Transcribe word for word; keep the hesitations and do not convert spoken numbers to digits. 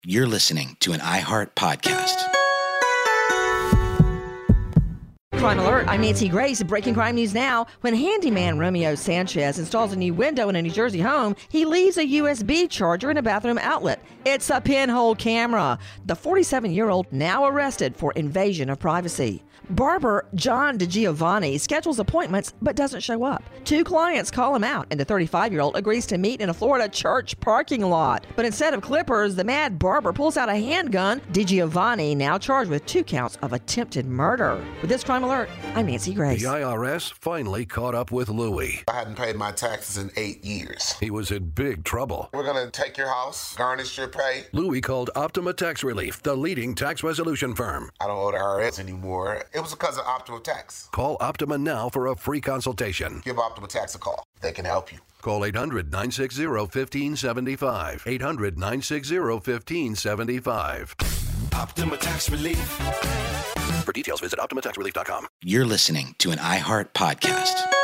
You're listening to an iHeart podcast. Crime Alert, I'm Nancy Grace. Breaking crime news now. When handyman Romeo Sanchez installs a new window in a New Jersey home, he leaves a U S B charger in a bathroom outlet. It's a pinhole camera. The forty-seven-year-old now arrested for invasion of privacy. Barber John DiGiovanni schedules appointments but doesn't show up. Two clients call him out, and the thirty-five-year-old agrees to meet in a Florida church parking lot. But instead of clippers, the mad barber pulls out a handgun. DiGiovanni now charged with two counts of attempted murder. With this Crime Alert, I'm Nancy Grace. The I R S finally caught up with Louie. I hadn't paid my taxes in eight years. He was in big trouble. We're going to take your house, garnish your pay. Louie called Optima Tax Relief, the leading tax resolution firm. I don't owe the I R S anymore. It was because of Optima Tax. Call Optima now for a free consultation. Give Optima Tax a call. They can help you. Call eight hundred, nine six zero, one five seven five. eight hundred, nine six zero, one five seven five. Optima Tax Relief. For details, visit Optima Tax Relief dot com. You're listening to an iHeart podcast.